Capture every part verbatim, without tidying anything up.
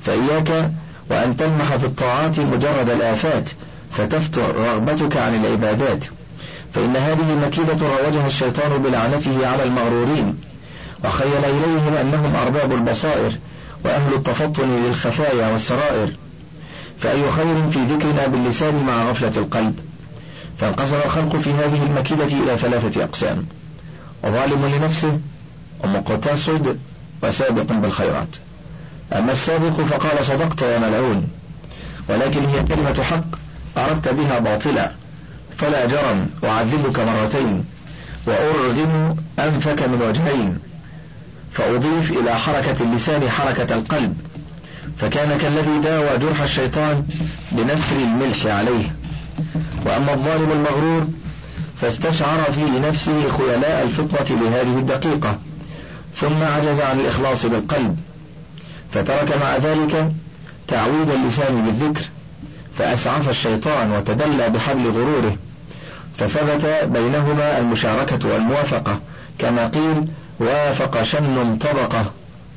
فإياك وأن تلمح في الطاعات مجرد الآفات فتفتر رغبتك عن العبادات، فإن هذه مكيدة روجها الشيطان بلعنته على المغرورين، وخيل إليهم أنهم أرباب البصائر وأهل التفطن للخفايا والسرائر. فأي خير في ذكرنا باللسان مع غفلة القلب؟ فانقسم الخلق في هذه المكيدة إلى ثلاثة أقسام: وظالم لنفسه، ومقتصد، وسابق بالخيرات. أما السابق فقال: صدقت يا ملعون، ولكن هي كلمة حق أردت بها باطلا، فلا جرم أعذبك مرتين وأرغم أنفك من وجهين. فأضيف إلى حركة اللسان حركة القلب، فكان كالذي داوى جرح الشيطان بنثر الملح عليه. وأما الظالم المغرور فاستشعر في نفسه خيلاء الفطرة لهذه الدقيقة، ثم عجز عن الإخلاص بالقلب، فترك مع ذلك تعويد اللسان بالذكر، فأسعف الشيطان وتدلى بحبل غروره، فثبت بينهما المشاركة والموافقة، كما قيل: وافق شن طبقه،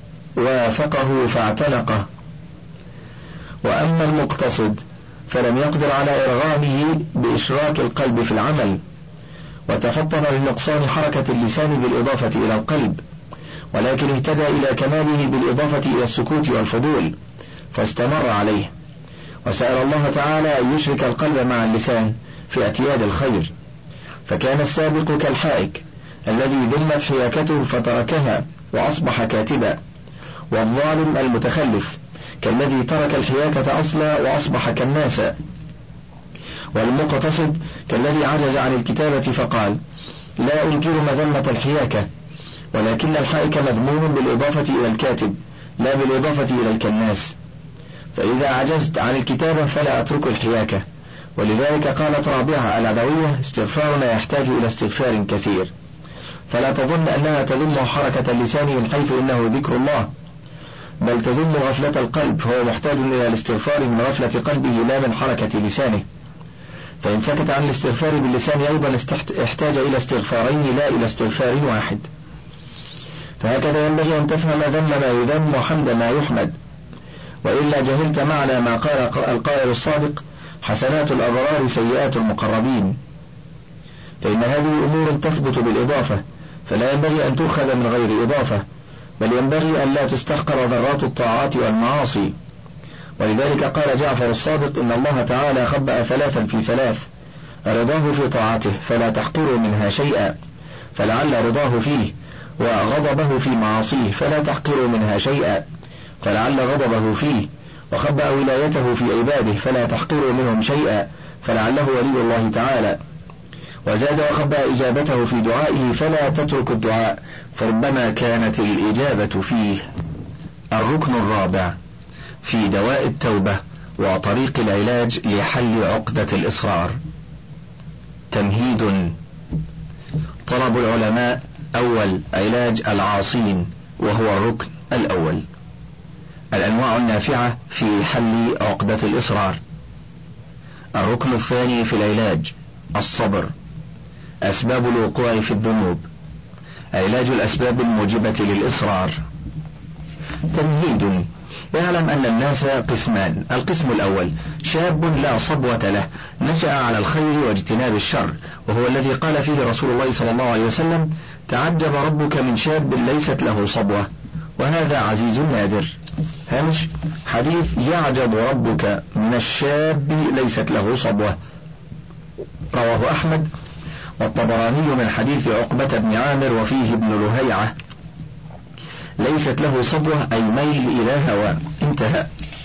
وافقه فاعتنقه. وأما المقتصد فلم يقدر على إرغامه بإشراك القلب في العمل، وتفطن لنقصان حركة اللسان بالإضافة إلى القلب، ولكن اهتدى إلى كماله بالإضافة إلى السكوت والفضول، فاستمر عليه، وسأل الله تعالى أن يشرك القلب مع اللسان في اعتياد الخير، فكان السابق كالحائك الذي ذمت حياكته فتركها وأصبح كاتبا، والظالم المتخلف كالذي ترك الحياكة أصلا وأصبح كالناسا، والمقتصد كالذي عجز عن الكتابة فقال: لا أنكر مذمة الحياكة، ولكن الحائك مذموم بالإضافة إلى الكاتب لا بالإضافة إلى الكناس، فإذا عجزت عن الكتابة فلا أترك الحياكة. ولذلك قالت رابعة العدوية: استغفارنا يحتاج إلى استغفار كثير. فلا تظن أنها تذم حركة اللسان من حيث إنه ذكر الله، بل تذم غفلة القلب، فهو محتاج إلى الاستغفار من غفلة قلبه لا من حركة لسانه. فإن سكت عن الاستغفار باللسان أيضا احتاج إلى استغفارين لا إلى استغفار واحد. فهكذا ينبغي أن تفهم ذم ما يذم وحمد ما يحمد، وإلا جهلت معنى ما قال القائل الصادق: حسنات الأبرار سيئات المقربين. فإن هذه أمور تثبت بالإضافة، فلا ينبغي أن تؤخذ من غير إضافة، بل ينبغي أن لا تستحقر ذرات الطاعات والمعاصي. ولذلك قال جعفر الصادق: إن الله تعالى خبأ ثلاثا في ثلاث: رضاه في طاعته فلا تحقروا منها شيئا، فلعل رضاه فيه، وغضبه في معاصيه فلا تحقروا منها شيئا، فلعل غضبه فيه، وخبأ ولايته في عباده فلا تحقروا منهم شيئا، فلعله ولي الله تعالى. وزاد: وخبأ إجابته في دعائه فلا تترك الدعاء، فربما كانت الإجابة فيه. الركن الرابع في دواء التوبة وطريق العلاج لحل عقدة الإصرار. تمهيد. طلب العلماء: أول، علاج العاصين، وهو الركن الأول. الأنواع النافعة في حل عقدة الإصرار. الركن الثاني في العلاج الصبر. أسباب الوقوع في الذنوب. علاج الأسباب الموجبة للإصرار. تمهيد. يعلم أن الناس قسمان: القسم الأول شاب لا صبوة له، نشأ على الخير واجتناب الشر، وهو الذي قال فيه رسول الله صلى الله عليه وسلم: تعجب ربك من شاب ليست له صبوة، وهذا عزيز نادر. هامش: حديث يعجب ربك من الشاب ليست له صبوة، رواه أحمد والطبراني من حديث عقبة بن عامر وفيه ابن لهيعة: ليست له صبوة أي ميل إلى هوى. انتهى.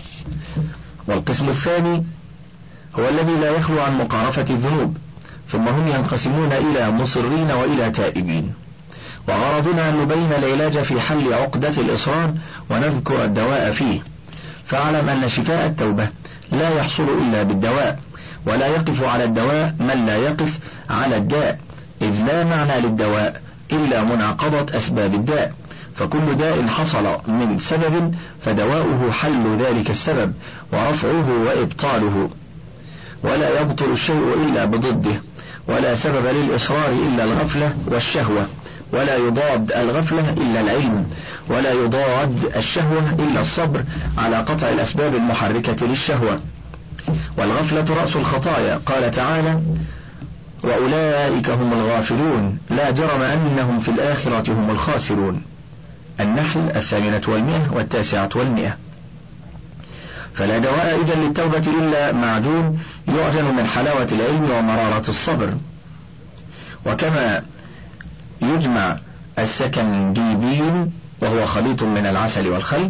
والقسم الثاني هو الذي لا يخلو عن مقارفة الذنوب، ثم هم ينقسمون إلى مصرين وإلى تائبين. وغرضنا أن نبين العلاج في حل عقدة الإصرار ونذكر الدواء فيه. فاعلم أن شفاء التوبة لا يحصل إلا بالدواء، ولا يقف على الدواء من لا يقف على الداء، إذ لا معنى للدواء إلا منعقضة أسباب الداء، فكل داء حصل من سبب فدواؤه حل ذلك السبب ورفعه وإبطاله، ولا يبطل الشيء إلا بضده، ولا سبب للإصرار إلا الغفلة والشهوة، ولا يضاد الغفلة إلا العلم، ولا يضاد الشهوة إلا الصبر على قطع الأسباب المحركة للشهوة. والغفلة رأس الخطايا، قال تعالى: وأولئك هم الغافلون لا جرم أنهم في الآخرة هم الخاسرون. النحل الثامنة والمئة والتاسعة والمئة. فلا دواء إذن للتوبة إلا معجون يعجن من حلاوة العلم ومرارة الصبر. وكما يجمع السكنديبين وهو خليط من العسل والخل،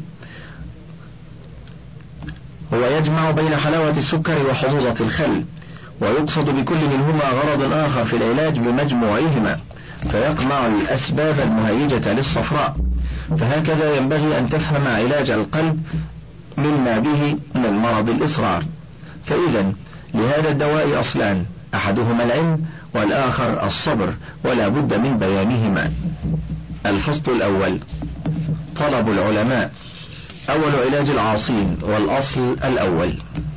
هو يجمع بين حلاوة السكر وحموضة الخل، ويقصد بكل منهما غرض آخر في العلاج بمجموعهما، فيقمع الأسباب المهيجة للصفراء. فهكذا ينبغي أن تفهم علاج القلب مما به من مرض الإصرار. فإذا لهذا الدواء أصلان، أحدهما العلم والآخر الصبر، ولا بد من بيانهما. الفصل الأول: طلب العلماء. أول علاج العاصين، والأصل الأول.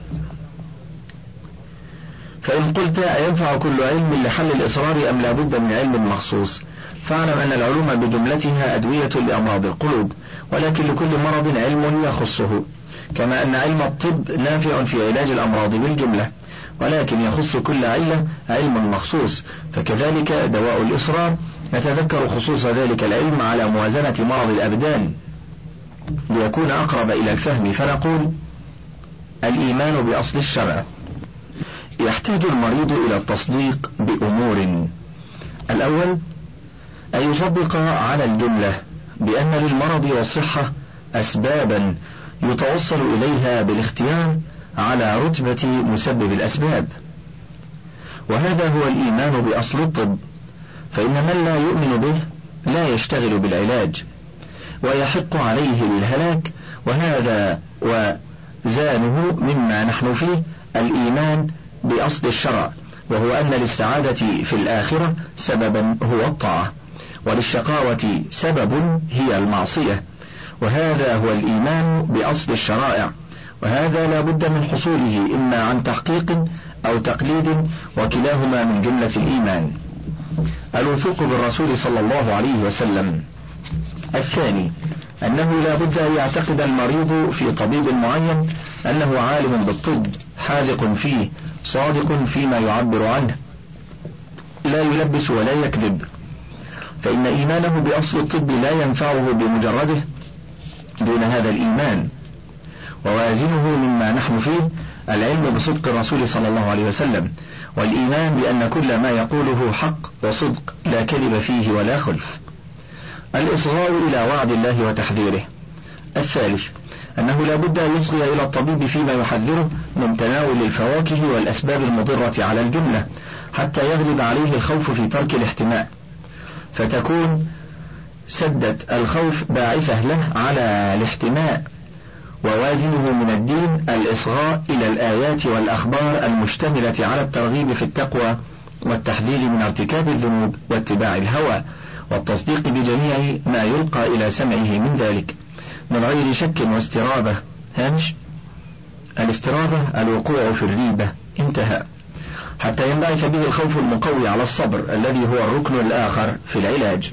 فإن قلت أينفع كل علم لحل الإصرار أم لا بد من علم مخصوص؟ فاعلم أن العلوم بجملتها أدوية لأمراض القلوب، ولكن لكل مرض علم يخصه، كما أن علم الطب نافع في علاج الأمراض بالجملة، ولكن يخص كل علة علم مخصوص. فكذلك دواء الإصرار نتذكر خصوص ذلك العلم على موازنة مرض الأبدان ليكون أقرب إلى الفهم، فنقول: الإيمان بأصل الشرع. يحتاج المريض إلى التصديق بأمور: الأول أن يصدق على الجملة بأن للمرض والصحة أسبابا يتوصل إليها بالاختيار على رتبة مسبب الأسباب، وهذا هو الإيمان بأصل الطب. فإن من لا يؤمن به لا يشتغل بالعلاج ويحق عليه بالهلاك، وهذا وزانه مما نحن فيه الإيمان بأصل الشرع، وهو أن للسعادة في الآخرة سببا هو الطاعة، وللشقاوة سبب هي المعصية، وهذا هو الإيمان بأصل الشرائع، وهذا لا بد من حصوله إما عن تحقيق أو تقليد، وكلاهما من جملة الإيمان. الوثوق بالرسول صلى الله عليه وسلم. الثاني أنه لا بد أن يعتقد المريض في طبيب معين أنه عالم بالطب، حاذق فيه، صادق فيما يعبر عنه، لا يلبس ولا يكذب، فإن إيمانه بأصل الطب لا ينفعه بمجرده دون هذا الإيمان. ووازنه مما نحن فيه العلم بصدق الرسول صلى الله عليه وسلم، والإيمان بأن كل ما يقوله حق وصدق لا كذب فيه ولا خلف. الإصغاء إلى وعد الله وتحذيره. الثالث أنه لا بد أن يصغي إلى الطبيب فيما يحذره من تناول الفواكه والأسباب المضرة على الجملة، حتى يغلب عليه الخوف في ترك الاحتماء، فتكون سدة الخوف باعثة له على الاحتماء. ووازنه من الدين الإصغاء إلى الآيات والأخبار المشتملة على الترغيب في التقوى والتحذير من ارتكاب الذنوب واتباع الهوى، والتصديق بجميع ما يلقى إلى سمعه من ذلك من غير شك واسترابة. هامش: الاسترابة الوقوع في الريبة. انتهى. حتى ينبعث به الخوف المقوي على الصبر الذي هو الركن الآخر في العلاج.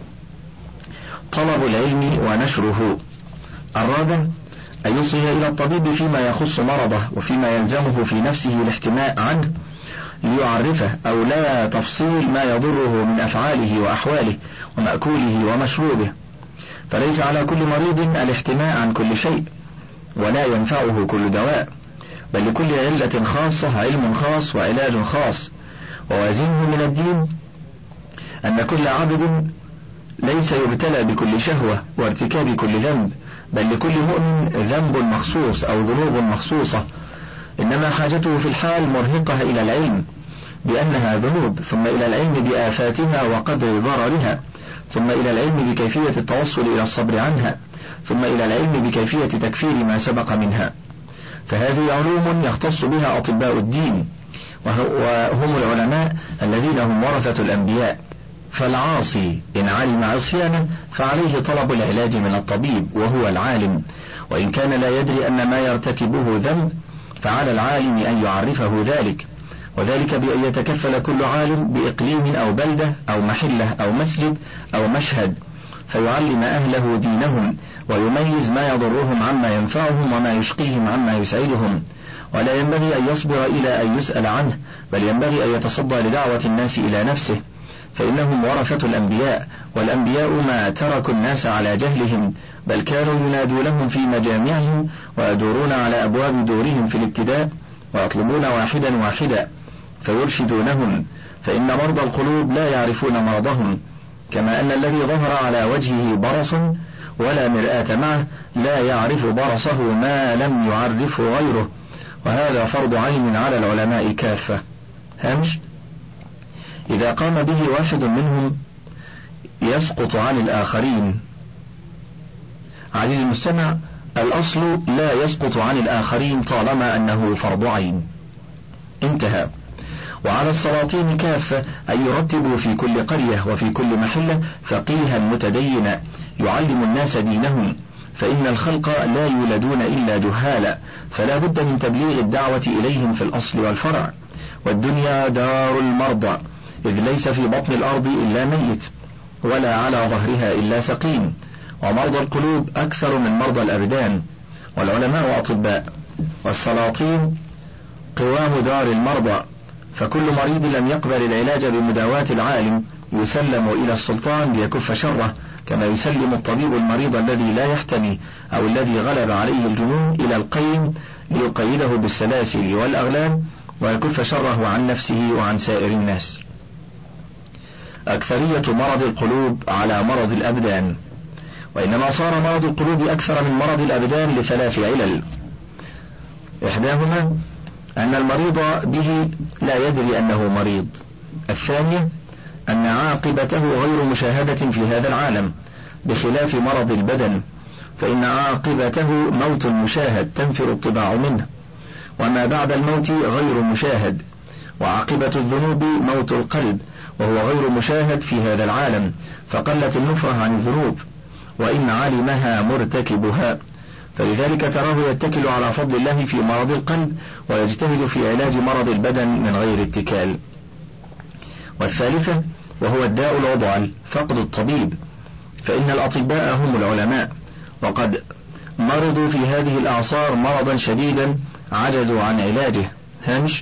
طلب العلم ونشره. الرابع أن يصغي إلى الطبيب فيما يخص مرضه وفيما يلزمه في نفسه الاحتماء عنه، ليعرفه أو لا تفصيل ما يضره من أفعاله وأحواله ومأكوله ومشروبه، فليس على كل مريض الاحتماء عن كل شيء، ولا ينفعه كل دواء، بل لكل علة خاصة علم خاص وعلاج خاص. ووازنه من الدين أن كل عبد ليس يبتلى بكل شهوة وارتكاب كل ذنب، بل لكل مؤمن ذنب مخصوص أو ذنوب مخصوصة، إنما حاجته في الحال مرهقة إلى العلم بأنها ذنوب، ثم إلى العلم بآفاتها وقدر ضررها، ثم إلى العلم بكيفية التوصل إلى الصبر عنها، ثم إلى العلم بكيفية تكفير ما سبق منها. فهذه علوم يختص بها أطباء الدين، وهم العلماء الذين هم ورثة الأنبياء. فالعاصي إن علم عصيانا فعليه طلب العلاج من الطبيب وهو العالم، وإن كان لا يدري أن ما يرتكبه ذنب فعلى العالم أن يعرفه ذلك، وذلك بأن يتكفل كل عالم بإقليم أو بلدة أو محلة أو مسجد أو مشهد، فيعلم أهله دينهم ويميز ما يضرهم عما ينفعهم وما يشقيهم عما يسعدهم، ولا ينبغي أن يصبر إلى أن يسأل عنه، بل ينبغي أن يتصدى لدعوة الناس إلى نفسه، فإنهم ورثة الأنبياء، والأنبياء ما تركوا الناس على جهلهم، بل كانوا ينادونهم في مجامعهم ويدورون على أبواب دورهم في الابتداء ويطلبون واحدا واحدا فيرشدونهم، فإن مرضى القلوب لا يعرفون مرضهم، كما أن الذي ظهر على وجهه برص ولا مرآة معه لا يعرف برصه ما لم يعرفه غيره، وهذا فرض عين على العلماء كافة. هامش: إذا قام به واحد منهم يسقط عن الآخرين. عزيزي المستمع، الأصل لا يسقط عن الآخرين طالما أنه فرض عين. انتهى. وعلى السلاطين كافة أن يرتبوا في كل قرية وفي كل محلة فقيها متدينا يعلم الناس دينهم، فإن الخلق لا يولدون إلا جهالا، فلا بد من تبليغ الدعوة إليهم في الأصل والفرع. والدنيا دار المرضى، إذ ليس في بطن الأرض إلا ميت، ولا على ظهرها إلا سقيم، ومرضى القلوب أكثر من مرضى الأبدان، والعلماء أطباء، والسلاطين قوام دار المرضى، فكل مريض لم يقبل العلاج بمداواة العالم يسلم إلى السلطان ليكف شره، كما يسلم الطبيب المريض الذي لا يحتمي أو الذي غلب عليه الجنون إلى القيم ليقيده بالسلاسل والأغلال ويكف شره عن نفسه وعن سائر الناس. أكثرية مرض القلوب على مرض الأبدان، وإنما صار مرض القلوب أكثر من مرض الأبدان لثلاث علل: إحداهما أن المريض به لا يدري أنه مريض، الثانية أن عاقبته غير مشاهدة في هذا العالم، بخلاف مرض البدن فإن عاقبته موت مشاهد تنفر الطباع منه، وما بعد الموت غير مشاهد، وعاقبة الذنوب موت القلب وهو غير مشاهد في هذا العالم، فقلت النفرة عن الذنوب وإن علمها مرتكبها، فلذلك تراه يتكل على فضل الله في مرض القلب ويجتهد في علاج مرض البدن من غير اتكال. والثالثة وهو الداء العضال فقد الطبيب، فإن الأطباء هم العلماء، وقد مرضوا في هذه الأعصار مرضا شديدا عجزوا عن علاجه. هامش: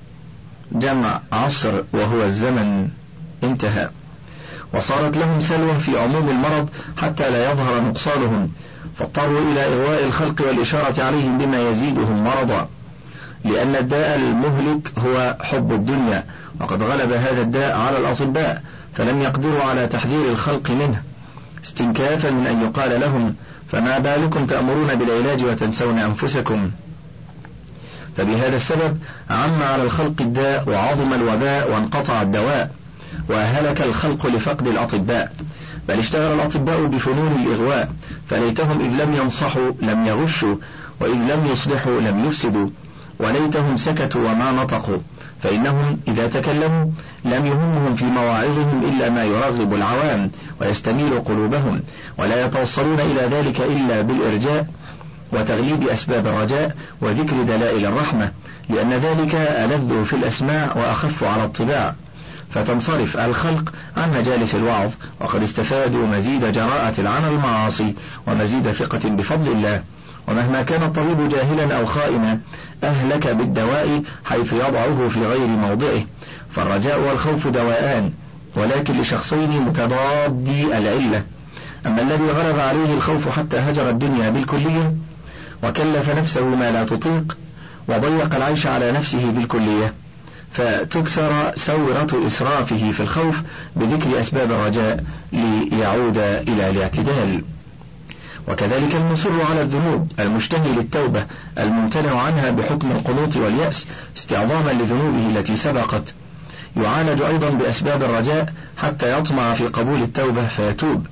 جمع عصر وهو الزمن. انتهى. وصارت لهم سلوى في عموم المرض حتى لا يظهر نقصانهم، فاضطروا إلى إغواء الخلق والإشارة عليهم بما يزيدهم مرضا، لأن الداء المهلك هو حب الدنيا، وقد غلب هذا الداء على الأطباء فلم يقدروا على تحذير الخلق منه، استنكافا من أن يقال لهم: فما بالكم تأمرون بالعلاج وتنسون أنفسكم؟ فبهذا السبب عم على الخلق الداء وعظم الوباء وانقطع الدواء، وهلك الخلق لفقد الأطباء، بل اشتغل الأطباء بفنون الإغواء، فليتهم إذ لم ينصحوا لم يغشوا، وإذ لم يصلحوا لم يفسدوا، وليتهم سكتوا وما نطقوا، فإنهم إذا تكلموا لم يهمهم في مواعظهم إلا ما يرغب العوام ويستميل قلوبهم، ولا يتوصلون إلى ذلك إلا بالإرجاء وتغليب أسباب الرجاء وذكر دلائل الرحمة، لأن ذلك ألذ في الأسماع وأخف على الطباع، فتنصرف الخلق عن مجالس الوعظ، وقد استفادوا مزيد جراءة عن المعاصي ومزيد ثقة بفضل الله. ومهما كان الطبيب جاهلا أو خائنا أهلك بالدواء حيث يضعه في غير موضعه، فالرجاء والخوف دواءان، ولكن لشخصين متضادي العلة. أما الذي غلب عليه الخوف حتى هجر الدنيا بالكلية وكلف نفسه ما لا تطيق وضيق العيش على نفسه بالكلية، فتكسر سورة إسرافه في الخوف بذكر أسباب الرجاء ليعود إلى الاعتدال. وكذلك المصر على الذنوب المشتهي للتوبة الممتنع عنها بحكم القنوط واليأس استعظاما لذنوبه التي سبقت يعالج أيضا بأسباب الرجاء حتى يطمع في قبول التوبة فيتوب.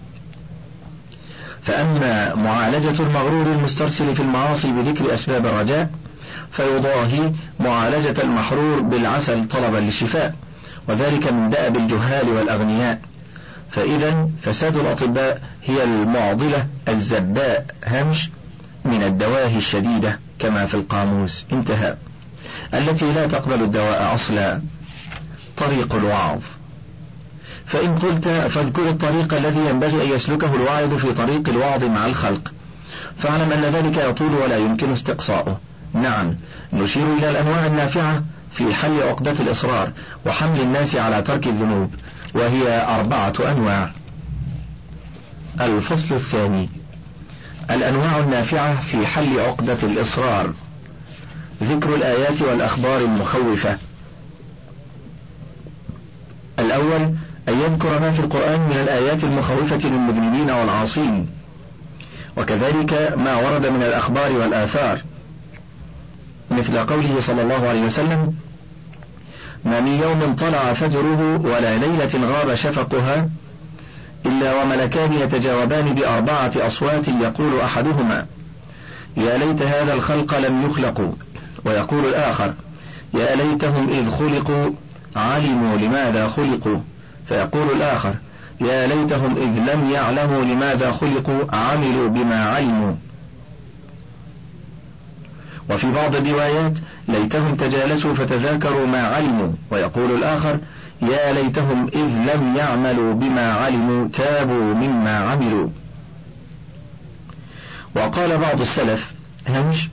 فأما معالجة المغرور المسترسل في المعاصي بذكر أسباب الرجاء فيضاهي معالجة المحرور بالعسل طلبا للشفاء، وذلك من دأب الجهال والأغنياء. فإذا فساد الأطباء هي المعضلة الزباء هامش من الدواهي الشديدة كما في القاموس. انتهى. التي لا تقبل الدواء أصلا. طريق الوعظ. فإن قلت فاذكر الطريق الذي ينبغي أن يسلكه الواعظ في طريق الوعظ مع الخلق، فاعلم أن ذلك يطول ولا يمكن استقصاؤه. نعم، نشير إلى الأنواع النافعة في حل عقدة الإصرار وحمل الناس على ترك الذنوب، وهي أربعة أنواع. الفصل الثاني: الأنواع النافعة في حل عقدة الإصرار. ذكر الآيات والأخبار المخوفة. الأول أن يذكر ما في القرآن من الآيات المخوفة للمذنبين والعاصين، وكذلك ما ورد من الأخبار والآثار، مثل قوله صلى الله عليه وسلم: ما من يوم طلع فجره ولا ليلة غاب شفقها إلا وملكان يتجاوبان بأربعة أصوات، يقول أحدهما: يا ليت هذا الخلق لم يخلقوا، ويقول الآخر: يا ليتهم إذ خلقوا علموا لماذا خلقوا، فيقول الآخر: يا ليتهم إذ لم يعلموا لماذا خلقوا عملوا بما علموا. وفي بعض الروايات: ليتهم تجالسوا فتذاكروا ما علموا، ويقول الآخر: يا ليتهم إذ لم يعملوا بما علموا تابوا مما عملوا. وقال بعض السلف: همش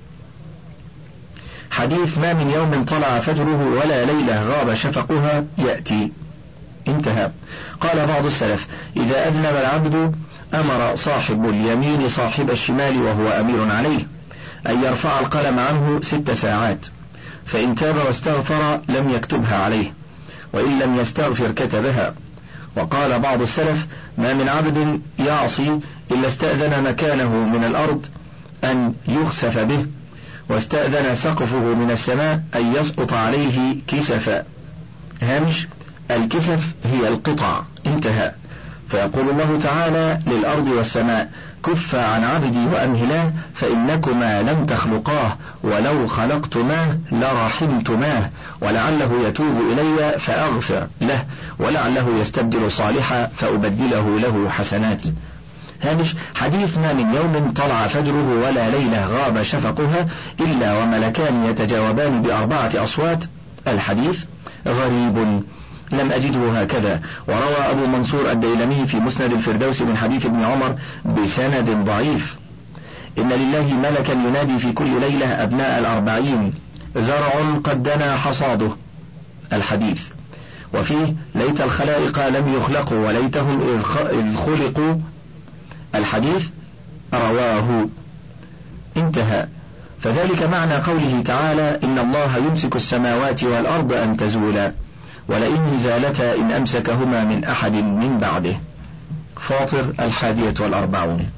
حديث ما من يوم طلع فجره ولا ليلة غاب شفقها يأتي، انتهى. قال بعض السلف: إذا أذنب العبد أمر صاحب اليمين صاحب الشمال وهو أمير عليه أن يرفع القلم عنه ست ساعات، فإن تاب واستغفر لم يكتبها عليه، وإن لم يستغفر كتبها. وقال بعض السلف: ما من عبد يعصي إلا استأذن مكانه من الأرض أن يخسف به، واستأذن سقفه من السماء أن يسقط عليه كسفا. هامش: الكسف هي القطع، انتهى. فيقول الله تعالى للأرض والسماء: كفا عن عبدي وأمهلاه فإنكما لم تخلقاه، ولو خلقتماه لرحمتماه، ولعله يتوب إلي فأغفر له، ولعله يستبدل صالحا فأبدله له حسنات. هامش: حديث ما من يوم طلع فجره ولا ليلة غاب شفقها إلا وملكان يتجاوبان بأربعة أصوات. الحديث غريب لم أجده هكذا، وروى أبو منصور الديلمي في مسند الفردوس من حديث ابن عمر بسند ضعيف: إن لله ملكا ينادي في كل ليلة أبناء الأربعين: زرع قد دنا حصاده. الحديث. وفيه: ليت الخلائق لم يخلقوا وليتهم إذ خلقوا. الحديث. رواه. انتهى. فذلك معنى قوله تعالى: إن الله يمسك السماوات والأرض أن تزولا، ولئن زالتا إن أمسكهما من أحد من بعده. فاطر الحادية والأربعون.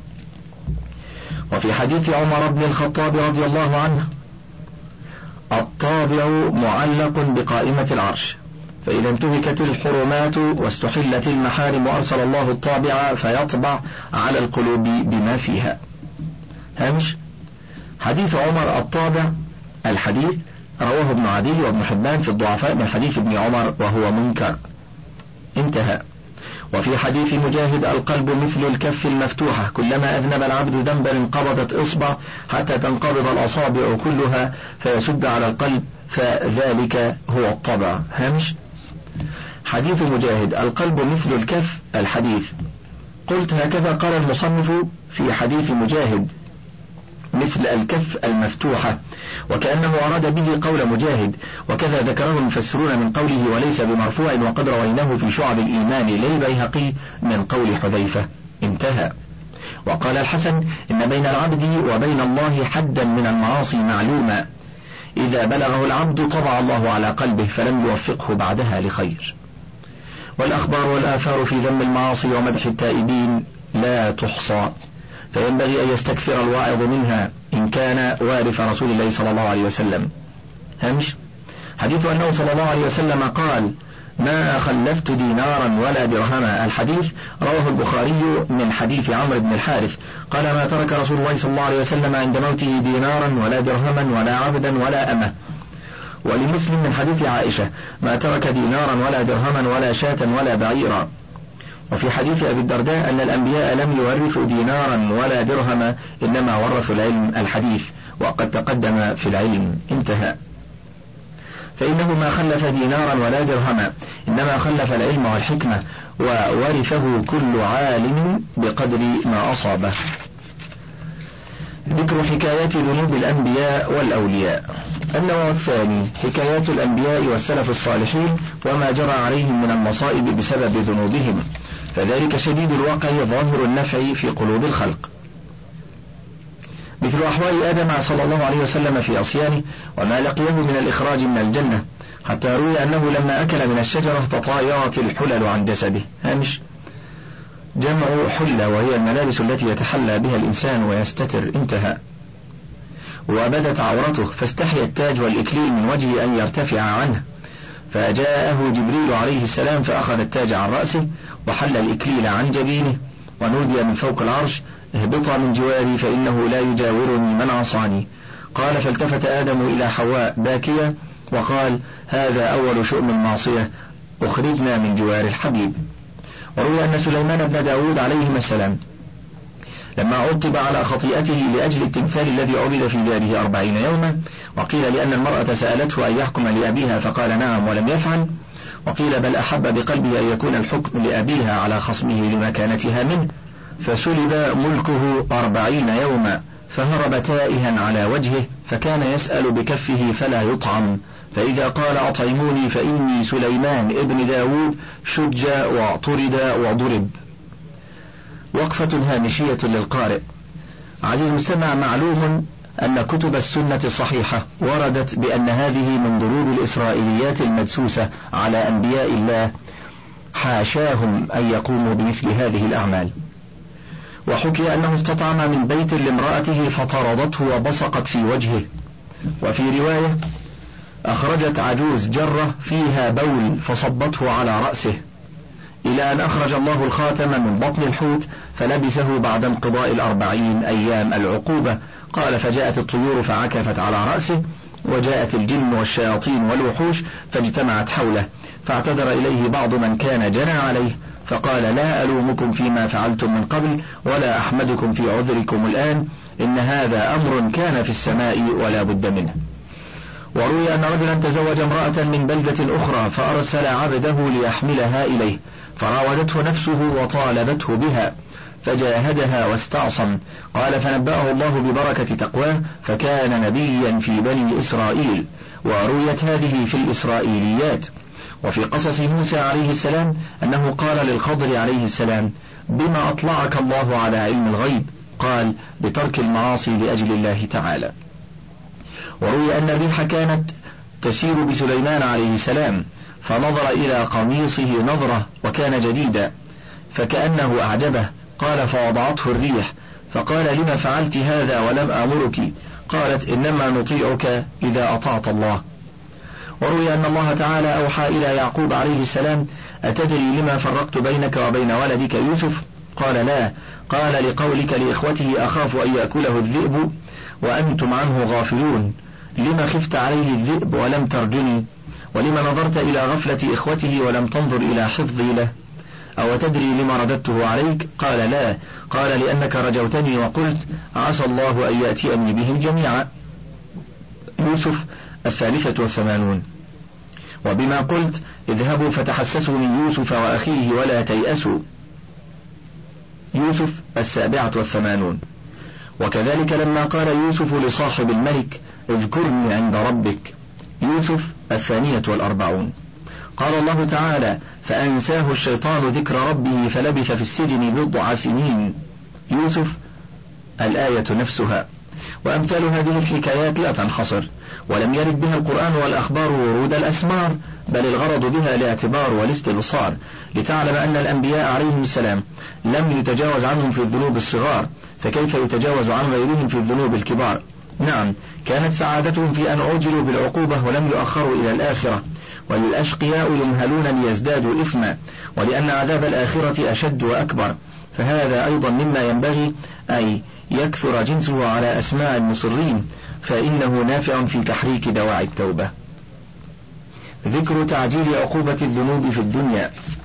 وفي حديث عمر بن الخطاب رضي الله عنه: الطابع معلق بقائمة العرش، فإذا انتهكت الحرمات واستحلت المحارم أرسل الله الطابع فيطبع على القلوب بما فيها. هامش: حديث عمر الطابع. الحديث رواه ابن عدي وابن حبان في الضعفاء من حديث ابن عمر وهو منكر. انتهى. وفي حديث مجاهد: القلب مثل الكف المفتوحة، كلما أذنب العبد ذنبا انقبضت إصبع حتى تنقبض الأصابع كلها فيسد على القلب، فذلك هو الطبع. هامش: حديث مجاهد: القلب مثل الكف. الحديث. قلت: هكذا قال المصنف في حديث مجاهد مثل الكف المفتوحة، وكأنه أراد به قول مجاهد، وكذا ذكره المفسرون من قوله وليس بمرفوع، وقد رويناه في شعب الإيمان للبيهقي من قول حذيفة. انتهى. وقال الحسن: إن بين العبد وبين الله حدا من المعاصي معلوما، إذا بلغه العبد طبع الله على قلبه فلم يوفقه بعدها لخير. والأخبار والآثار في ذم المعاصي ومدح التائبين لا تحصى، فينبغي أن يستكثر الواعظ منها إن كان وارث رسول الله صلى الله عليه وسلم. همش: حديث أنه صلى الله عليه وسلم قال: ما خلفت دينارا ولا درهما. الحديث رواه البخاري من حديث عمرو بن الحارث قال: ما ترك رسول الله صلى الله عليه وسلم عند موته دينارا ولا درهما ولا عبدا ولا أمة. ولمسلم من حديث عائشة: ما ترك دينارا ولا درهما ولا شاة ولا بعيرا. وفي حديث أبي الدرداء أن الأنبياء لم يورثوا دينارا ولا درهما، إنما ورثوا العلم. الحديث. وقد تقدم في العلم. انتهى. فإنه ما خلف دينارا ولا درهما، إنما خلف العلم والحكمة، وورثه كل عالم بقدر ما أصابه. ذكر حكايات ذنوب الأنبياء والأولياء. النوع الثاني حكايات الأنبياء والسلف الصالحين وما جرى عليهم من المصائب بسبب ذنوبهم، فذلك شديد الوقع ظاهر النفع في قلوب الخلق، مثل أحوال آدم صلى الله عليه وسلم في عصيانه وما لقيه من الإخراج من الجنة، حتى روي أنه لما أكل من الشجرة تطايرت الحلل عن جسده. هامش جمع حلة وهي الملابس التي يتحلى بها الإنسان ويستتر، انتهى. وبدت عورته فاستحيا التاج والإكليل من وجهه أن يرتفع عنه، فجاءه جبريل عليه السلام فأخذ التاج عن رأسه وحل الإكليل عن جبينه، ونودي من فوق العرش: اهبطا من جواري فإنه لا يجاورني من عصاني. قال: فالتفت آدم إلى حواء باكية وقال: هذا أول شؤم المعصية، أخرجنا من جوار الحبيب. وروي أن سليمان بن داود عليهما السلام لما عوقب على خطيئته لأجل التمثال الذي عبد في داره أربعين يوما، وقيل لأن المرأة سألته أن يحكم لأبيها فقال نعم ولم يفعل، وقيل بل أحب بقلبه أن يكون الحكم لأبيها على خصمه لمكانتها منه، فسلب ملكه أربعين يوما، فهرب تائها على وجهه، فكان يسأل بكفه فلا يطعم، فإذا قال أطعموني فإني سليمان ابن داود شج واعترد وضرب. وقفة هامشية للقارئ. عزيز المستمع، معلوم أن كتب السنة الصحيحة وردت بأن هذه من ضروب الإسرائيليات المدسوسة على أنبياء الله، حاشاهم أن يقوموا بمثل هذه الأعمال. وحكي أنه استطعم من بيت لامرأته فطردته وبصقت في وجهه. وفي رواية أخرجت عجوز جرة فيها بول فصبته على رأسه، إلى أن أخرج الله الخاتم من بطن الحوت فلبسه بعد انقضاء الأربعين أيام العقوبة. قال: فجاءت الطيور فعكفت على رأسه، وجاءت الجن والشياطين والوحوش فاجتمعت حوله، فاعتذر إليه بعض من كان جنى عليه فقال: لا ألومكم فيما فعلتم من قبل ولا أحمدكم في عذركم الآن، إن هذا أمر كان في السماء ولا بد منه. وروي أن رجلا تزوج امرأة من بلدة أخرى فأرسل عبده ليحملها إليه، فراودته نفسه وطالبته بها فجاهدها واستعصم. قال: فنبأه الله ببركة تقواه فكان نبيا في بني إسرائيل. ورويت هذه في الإسرائيليات. وفي قصص موسى عليه السلام أنه قال للخضر عليه السلام: بما أطلعك الله على علم الغيب؟ قال: بترك المعاصي لأجل الله تعالى. وروي أن الريح كانت تسير بسليمان عليه السلام فنظر إلى قميصه نظرة وكان جديدا فكأنه أعجبه، قال: فوضعته الريح، فقال: لما فعلت هذا ولم آمرك؟ قالت: إنما نطيعك إذا أطعت الله. وروي أن الله تعالى أوحى إلى يعقوب عليه السلام: أتدري لما فرقت بينك وبين ولدك يوسف؟ قال: لا. قال: لقولك لإخوته أخاف أن يأكله الذئب وأنتم عنه غافلون، لما خفت عليه الذئب ولم ترجني؟ ولما نظرت إلى غفلة إخوته ولم تنظر إلى حفظي له؟ أو تدري لما رددته عليك؟ قال: لا. قال: لأنك رجوتني وقلت عسى الله أن يأتيني بهم جميعا. يوسف الثالثة والثمانون. وبما قلت اذهبوا فتحسسوا من يوسف وأخيه ولا تيأسوا. يوسف السابعة والثمانون. وكذلك لما قال يوسف لصاحب الملك: اذكرني عند ربك. يوسف الثانية والأربعون. قال الله تعالى: فأنساه الشيطان ذكر ربه فلبث في السجن بضع سنين. يوسف الآية نفسها. وأمثال هذه الحكايات لا تنحصر، ولم يرد بها القرآن والأخبار ورود الأسمار، بل الغرض بها الاعتبار والاستبصار، لتعلم أن الأنبياء عليهم السلام لم يتجاوز عنهم في الذنوب الصغار، فكيف يتجاوز عن غيرهم في الذنوب الكبار؟ نعم، كانت سعادتهم في أن عجلوا بالعقوبة ولم يؤخروا إلى الآخرة، وللأشقياء يمهلون ليزدادوا إثما، ولأن عذاب الآخرة أشد وأكبر، فهذا أيضا مما ينبغي أن يكثر جنسه على أسماع المصرين، فإنه نافع في تحريك دواعي التوبة. ذكر تعجيل عقوبة الذنوب في الدنيا.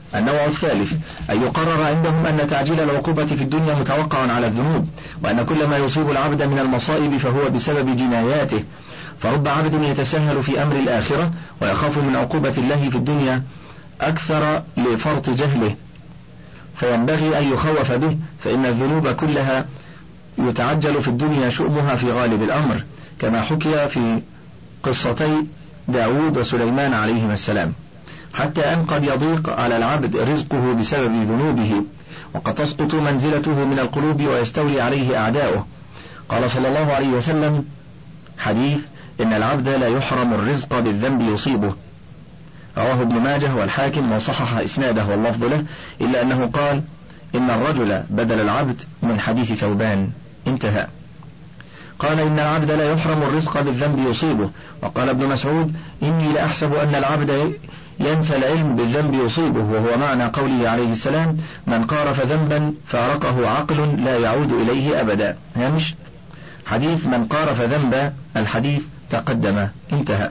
النوع الثالث أن يقرر عندهم أن تعجيل العقوبة في الدنيا متوقع على الذنوب، وأن كل ما يصيب العبد من المصائب فهو بسبب جناياته، فرب عبد يتساهل في أمر الآخرة ويخاف من عقوبة الله في الدنيا أكثر لفرط جهله، فينبغي أن يخوف به، فإن الذنوب كلها يتعجل في الدنيا شؤمها في غالب الأمر، كما حكي في قصتي داود وسليمان عليهما السلام، حتى أن قد يضيق على العبد رزقه بسبب ذنوبه، وقد تسقط منزلته من القلوب ويستولي عليه أعداؤه. قال صلى الله عليه وسلم حديث: إن العبد لا يحرم الرزق بالذنب يصيبه، رواه ابن ماجه والحاكم وصحح إسناده واللفظ له، إلا أنه قال: إن الرجل بدل العبد من حديث ثوبان، انتهى. قال: إن العبد لا يحرم الرزق بالذنب يصيبه. وقال ابن مسعود: إني لأحسب أن العبد ينسى العلم بالذنب يصيبه، وهو معنى قوله عليه السلام: من قارف ذنبا فارقه عقل لا يعود إليه أبدا. هامش حديث من قارف ذنبا، الحديث تقدم، انتهى.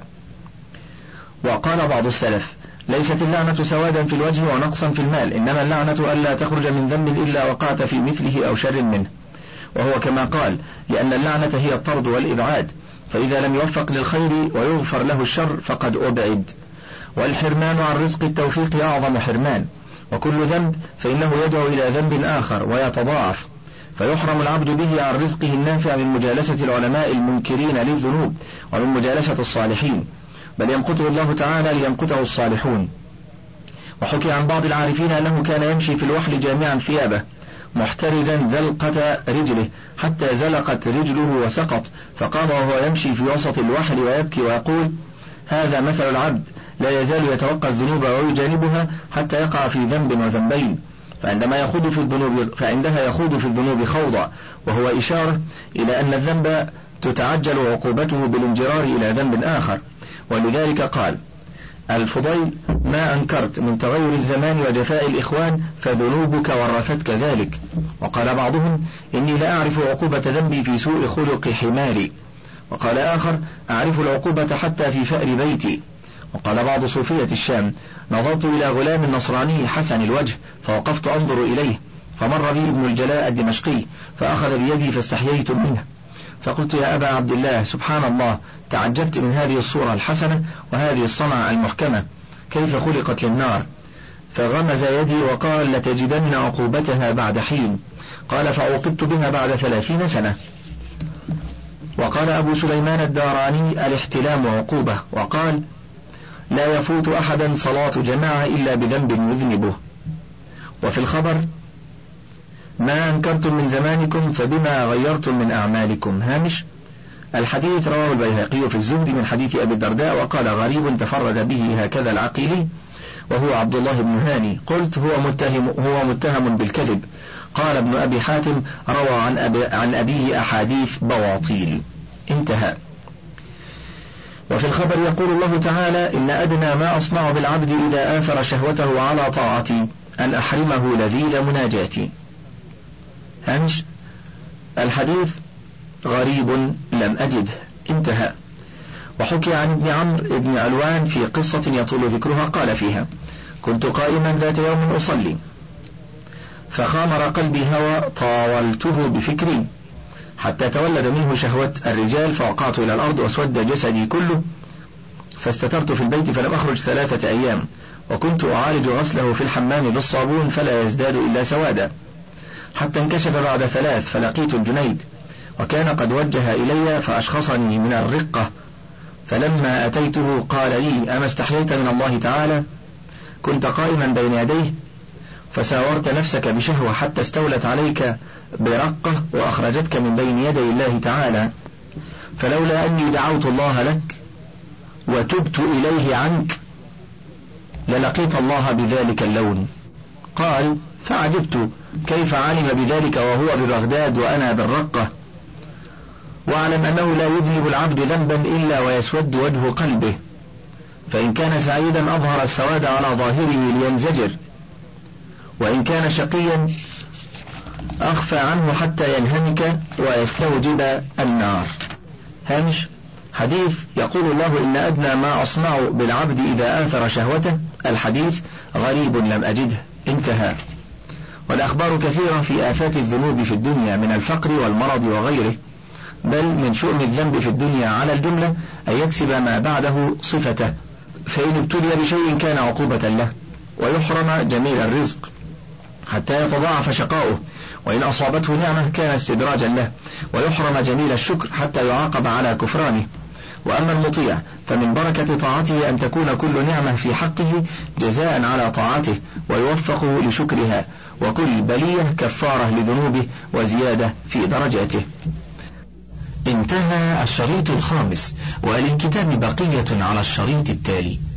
وقال بعض السلف: ليست اللعنة سوادا في الوجه ونقصا في المال، إنما اللعنة ألا تخرج من ذنب إلا وقعت في مثله أو شر منه، وهو كما قال: لأن اللعنة هي الطرد والإبعاد، فإذا لم يوفق للخير ويغفر له الشر فقد أبعد. والحرمان عن رزق التوفيق أعظم حرمان، وكل ذنب فإنه يدعو إلى ذنب آخر ويتضاعف، فيحرم العبد به عن رزقه النافع من مجالسة العلماء المنكرين للذنوب ومن مجالسة الصالحين، بل يمقته الله تعالى ليمقته الصالحون. وحكي عن بعض العارفين أنه كان يمشي في الوحل جامعا ثيابه محترزا زلقة رجله حتى زلقت رجله وسقط، فقام وهو يمشي في وسط الوحل ويبكي ويقول: هذا مثل العبد لا يزال يتوقع الذنوب ويجانبها حتى يقع في ذنب وذنبين، فعندما يخوض في الذنوب فعندها يخوض في الذنوب خوضا، وهو إشارة إلى أن الذنب تتعجل عقوبته بالانجرار إلى ذنب آخر. ولذلك قال الفضيل: ما أنكرت من تغير الزمان وجفاء الإخوان فذنوبك ورثتك ذلك. وقال بعضهم: إني لا أعرف عقوبة ذنبي في سوء خلق حماري. وقال آخر: أعرف العقوبة حتى في فأر بيتي. وقال بعض صوفية الشام: نظرت إلى غلام نصراني حسن الوجه فوقفت أنظر إليه، فمر بي ابن الجلاء الدمشقي فأخذ بيدي فاستحييت منه، فقلت: يا أبا عبد الله، سبحان الله، تعجبت من هذه الصورة الحسنة وهذه الصنعة المحكمة، كيف خلقت للنار؟ فغمز يدي وقال: لتجدن عقوبتها بعد حين. قال: فعوقبت بها بعد ثلاثين سنة. وقال أبو سليمان الداراني: الاحتلام عقوبة. وقال: لا يفوت أحدا صلاة جماعة إلا بذنب يذنبه. وفي الخبر: ما أنكرتم من زمانكم فبما غيرتم من أعمالكم. هامش الحديث رواه البيهقي في الزهد من حديث أبي الدرداء، وقال: غريب تفرد به هكذا العقيلي وهو عبد الله بن هاني. قلت: هو متهم, هو متهم بالكذب. قال ابن أبي حاتم: روى عن, أبي عن أبيه أحاديث بواطيل، انتهى. وفي الخبر يقول الله تعالى: إن أدنى ما أصنع بالعبد إذا آثر شهوته على طاعتي أن أحرمه لذيذ مناجاتي. هامش الحديث غريب لم أجده، انتهى. وحكي عن ابن عمرو بن علوان في قصة يطول ذكرها قال فيها: كنت قائما ذات يوم أصلي فخامر قلبي هوى طاولته بفكري حتى تولد منه شهوة الرجال، فوقعت إلى الأرض واسود جسدي كله، فاستترت في البيت فلم أخرج ثلاثة أيام، وكنت أعالج غسله في الحمام بالصابون فلا يزداد إلا سوادا، حتى انكشف بعد ثلاث فلقيت الجنيد، وكان قد وجه إلي فأشخصني من الرقة، فلما أتيته قال لي: أما استحييت من الله تعالى؟ كنت قائما بين يديه فساورت نفسك بشهوة حتى استولت عليك برقة وأخرجتك من بين يدي الله تعالى، فلولا أني دعوت الله لك وتبت إليه عنك للقيت الله بذلك اللون. قال: فعجبت كيف علم بذلك وهو ببغداد وأنا بالرقة. واعلم أنه لا يذنب العبد ذنبا إلا ويسود وجه قلبه، فإن كان سعيدا أظهر السواد على ظاهره لينزجر، وإن كان شقيا أخفى عنه حتى ينهمك ويستوجب النار. هامش حديث يقول الله إن أدنى ما أصنع بالعبد إذا آثر شهوته، الحديث غريب لم أجده، انتهى. والأخبار كثيرة في آفات الذنوب في الدنيا من الفقر والمرض وغيره، بل من شؤم الذنب في الدنيا على الجملة أن يكسب ما بعده صفته، فإن ابتلي بشيء كان عقوبة له، ويحرم جميل الرزق حتى يتضاعف شقاؤه، وإن أصابته نعمة كان استدراجا له، ويحرم جميل الشكر حتى يعاقب على كفرانه. وأما المطيع فمن بركة طاعته أن تكون كل نعمة في حقه جزاء على طاعته ويوفق لشكرها، وكل بلية كفارة لذنوبه وزيادة في درجاته. انتهى الشريط الخامس، وللكتاب بقية على الشريط التالي.